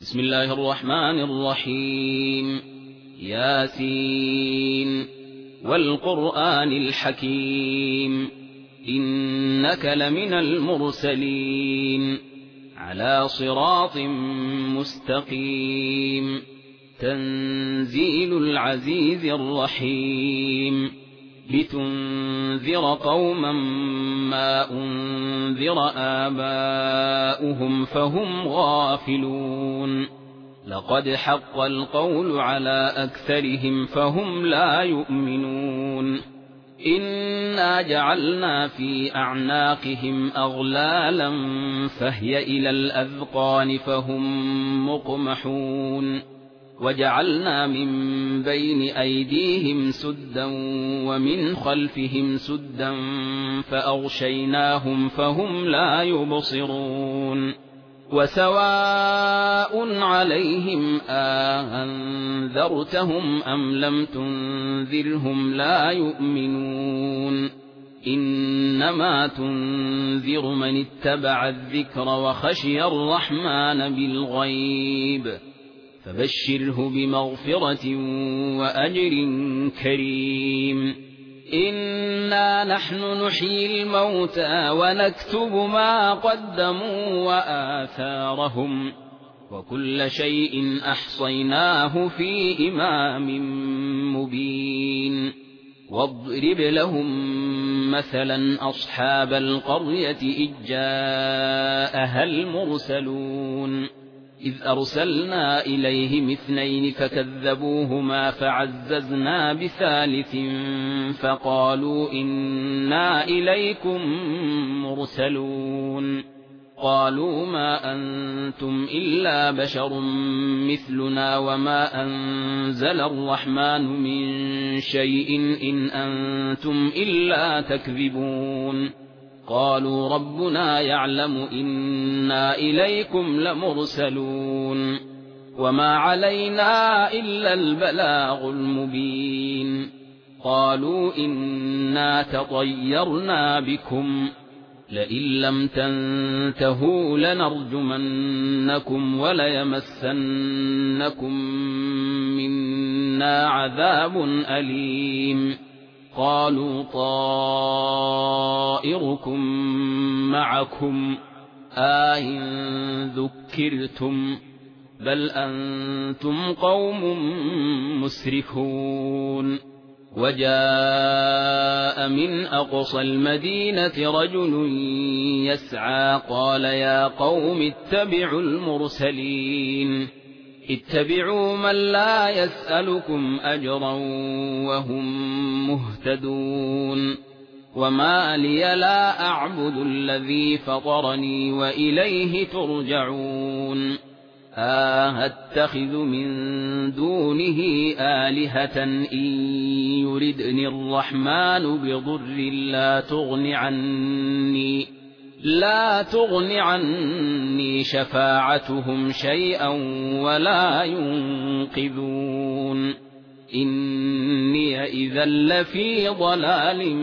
بسم الله الرحمن الرحيم. ياسين والقرآن الحكيم إنك لمن المرسلين على صراط مستقيم. تنزيل العزيز الرحيم لتنذر قوما ما أنذر آباؤهم فهم غافلون. لقد حق القول على أكثرهم فهم لا يؤمنون. إنا جعلنا في أعناقهم أغلالا فهي إلى الأذقان فهم مقمحون. وجعلنا من بين أيديهم سدا ومن خلفهم سدا فأغشيناهم فهم لا يبصرون. وسواء عليهم أأنذرتهم أم لم تنذرهم لا يؤمنون. إنما تنذر من اتبع الذكر وخشي الرحمن بالغيب فبشره بمغفرة وأجر كريم. إنا نحن نحيي الموتى ونكتب ما قدموا وآثارهم وكل شيء أحصيناه في إمام مبين. واضرب لهم مثلا أصحاب القرية إذ جاءها المرسلون إذ أرسلنا إليهم اثنين فكذبوهما فعززنا بثالث فقالوا إنا إليكم مرسلون. قالوا ما أنتم إلا بشر مثلنا وما أنزل الرحمن من شيء إن أنتم إلا تكذبون. قالوا ربنا يعلم إنا إليكم لمرسلون وما علينا إلا البلاغ المبين. قالوا إنا تطيرنا بكم لئن لم تنتهوا لنرجمنكم وليمسنكم منا عذاب أليم. قالوا طائركم معكم أئن ذكرتم بل أنتم قوم مسرفون. وجاء من أقصى المدينة رجل يسعى قال يا قوم اتبعوا المرسلين اتبعوا من لا يسألكم أجرا وهم مهتدون. وما لي لا أعبد الذي فطرني وإليه ترجعون. أتخذ من دونه آلهة إن يردني الرحمن بضر لا تغن عني شفاعتهم شيئا ولا ينقذون. إني إذا لفي ضلال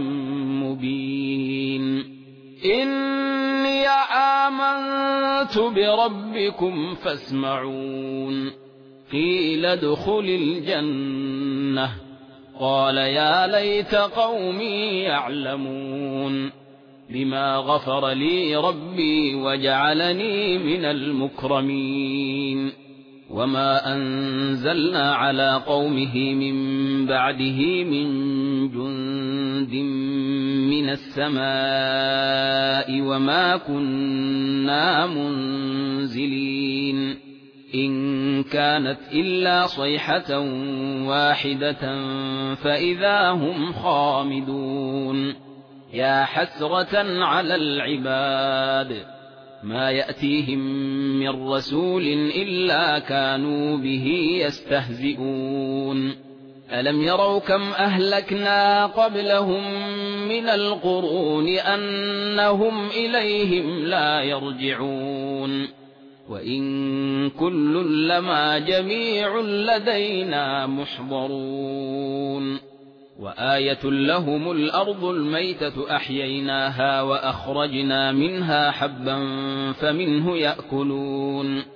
مبين. إني آمنت بربكم فاسمعون. قيل ادخل الجنة قال يا ليت قومي يعلمون بما غفر لي ربي وجعلني من المكرمين. وما أنزلنا على قومه من بعده من جند من السماء وما كنا منزلين. إن كانت إلا صيحة واحدة فإذا هم خامدون. يا حسرة على العباد ما يأتيهم من رسول إلا كانوا به يستهزئون. ألم يروا كم أهلكنا قبلهم من القرون أنهم إليهم لا يرجعون. وإن كل لما جميع لدينا محضرون. وآية لهم الأرض الميتة أحييناها وأخرجنا منها حبا فمنه يأكلون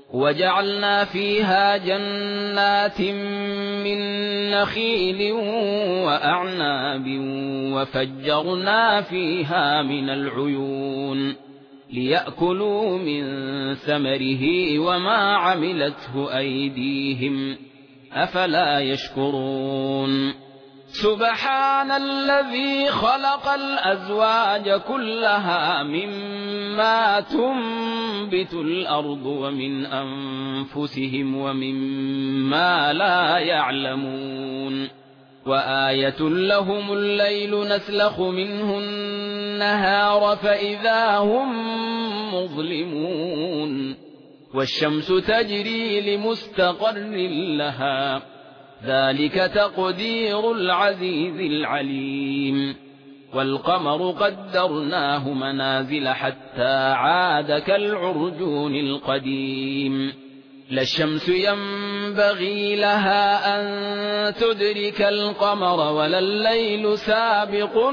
وجعلنا فيها جنات من نخيل وأعناب وفجرنا فيها من العيون ليأكلوا من ثمره وما عملته أيديهم أفلا يشكرون سبحان الذي خلق الأزواج كلها مما تنبت الأرض ومن أنفسهم ومما لا يعلمون وآية لهم الليل نسلخ منه النهار فإذا هم مظلمون والشمس تجري لمستقر لها ذلك تقدير العزيز العليم والقمر قدرناه منازل حتى عاد كالعرجون القديم لا الشمس ينبغي لها أن تدرك القمر ولا الليل سابق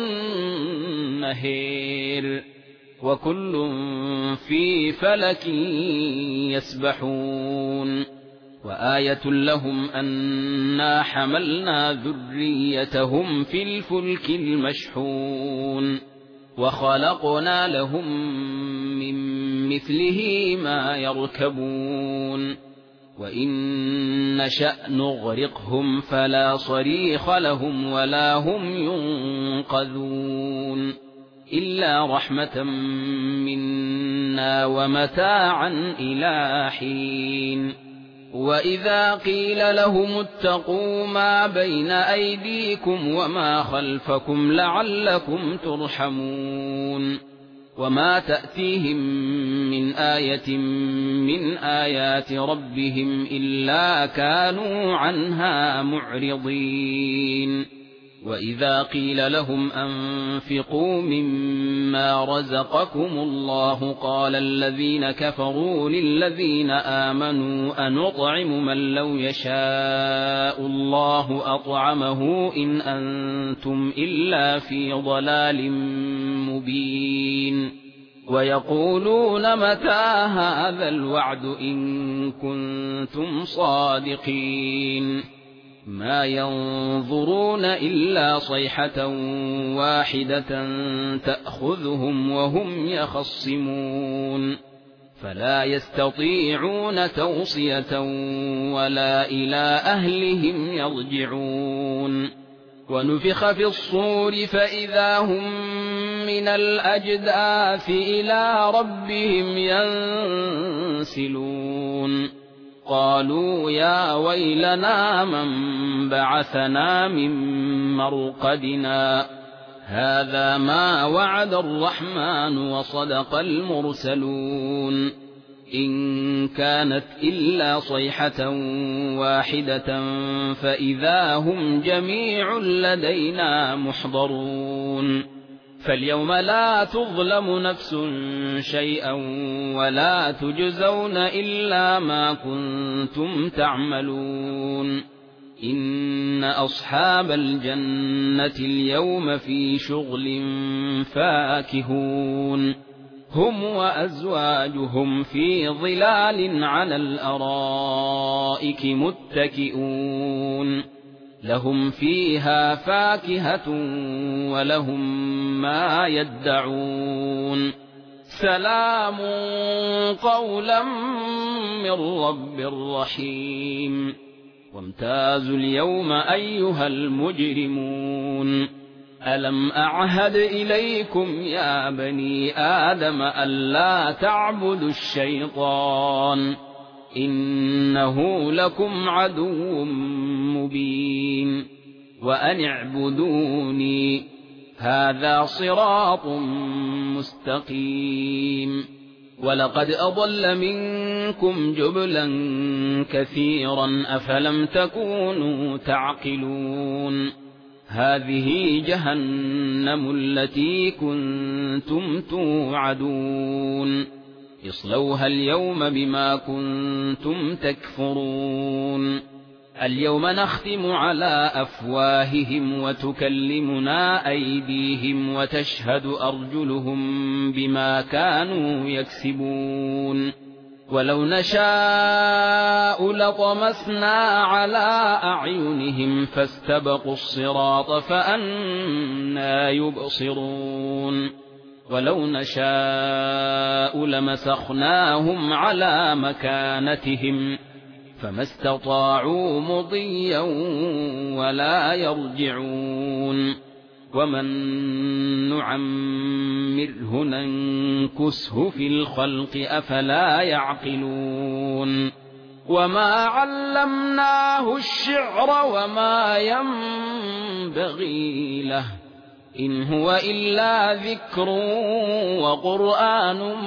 النهار وكل في فلك يسبحون وآية لهم أنا حملنا ذريتهم في الفلك المشحون وخلقنا لهم من مثله ما يركبون وإن نشأ نغرقهم فلا صريخ لهم ولا هم ينقذون إلا رحمة منا ومتاعا إلى حين وإذا قيل لهم اتقوا ما بين أيديكم وما خلفكم لعلكم ترحمون وما تأتيهم من آية من آيات ربهم إلا كانوا عنها معرضين وإذا قيل لهم أنفقوا مما رزقكم الله قال الذين كفروا للذين آمنوا أنطعم من لو يشاء الله أطعمه إن أنتم إلا في ضلال مبين ويقولون متى هذا الوعد إن كنتم صادقين ما ينظرون إلا صيحة واحدة تأخذهم وهم يخصمون فلا يستطيعون توصية ولا إلى أهلهم يرجعون ونفخ في الصور فإذا هم من الأجداث إلى ربهم ينسلون قالوا يا ويلنا من بعثنا من مرقدنا هذا ما وعد الرحمن وصدق المرسلون إن كانت إلا صيحة واحدة فإذا هم جميع لدينا محضرون فاليوم لا تظلم نفس شيئا ولا تجزون إلا ما كنتم تعملون إن أصحاب الجنة اليوم في شغل فاكهون هم وأزواجهم في ظلال على الأرائك متكئون لهم فيها فاكهة ولهم ما يدعون سلام قولا من رب رحيم وامتازوا اليوم أيها المجرمون ألم أعهد إليكم يا بني آدم ألا تعبدوا الشيطان إنه لكم عدو مبين وأن اعبدوني هذا صراط مستقيم ولقد أضل منكم جبلا كثيرا أفلم تكونوا تعقلون هذه جهنم التي كنتم توعدون اصلوها اليوم بما كنتم تكفرون اليوم نختم على أفواههم وتكلمنا أيديهم وتشهد أرجلهم بما كانوا يكسبون ولو نشاء لطمسنا على أعينهم فاستبقوا الصراط فأنى يبصرون ولو نشاء لمسخناهم على مكانتهم فما استطاعوا مضيا ولا يرجعون ومن نعمره ننكسه في الخلق أفلا يعقلون وما علمناه الشعر وما ينبغي له إن هو إلا ذكر وقرآن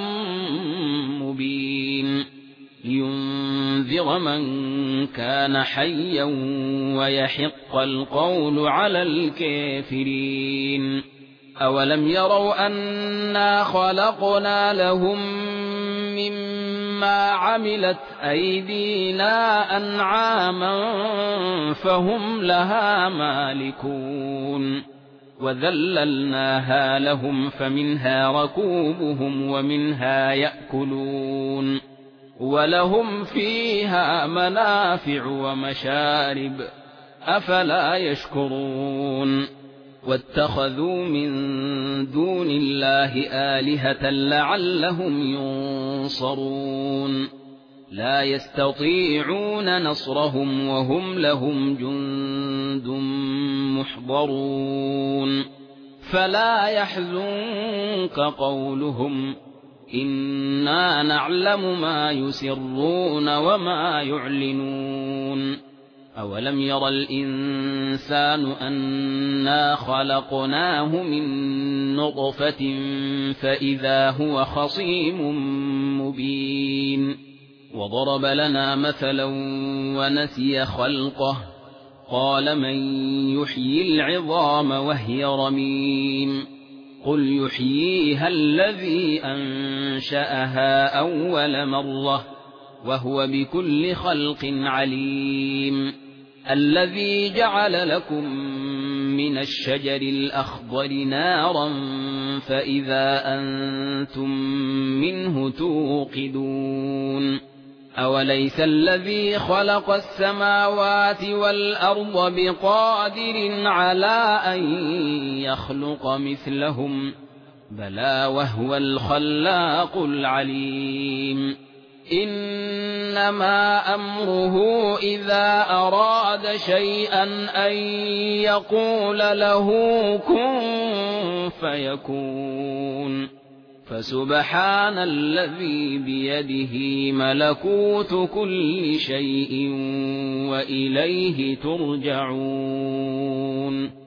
مبين لينذر من كان حيا ويحق القول على الكافرين أولم يروا أنا خلقنا لهم مما عملت أيدينا أنعاما فهم لها مالكون وذللناها لهم فمنها ركوبهم ومنها يأكلون ولهم فيها منافع ومشارب أفلا يشكرون واتخذوا من دون الله آلهة لعلهم ينصرون لا يستطيعون نصرهم وهم لهم جند محضرون فلا يحزنك قولهم إنا نعلم ما يسرون وما يعلنون أولم ير الإنسان أنا خلقناه من نطفة فإذا هو خصيم مبين وضرب لنا مثلا ونسي خلقه قال من يحيي العظام وهي رميم قل يحييها الذي أنشأها أول مرة وهو بكل خلق عليم الذي جعل لكم من الشجر الأخضر نارا فإذا أنتم منه توقدون أوليس الذي خلق السماوات والأرض بقادر على أن يخلق مثلهم بلى وهو الخلاق العليم إنما أمره إذا أراد شيئا أن يقول له كن فيكون فسبحان الذي بيده ملكوت كل شيء وإليه ترجعون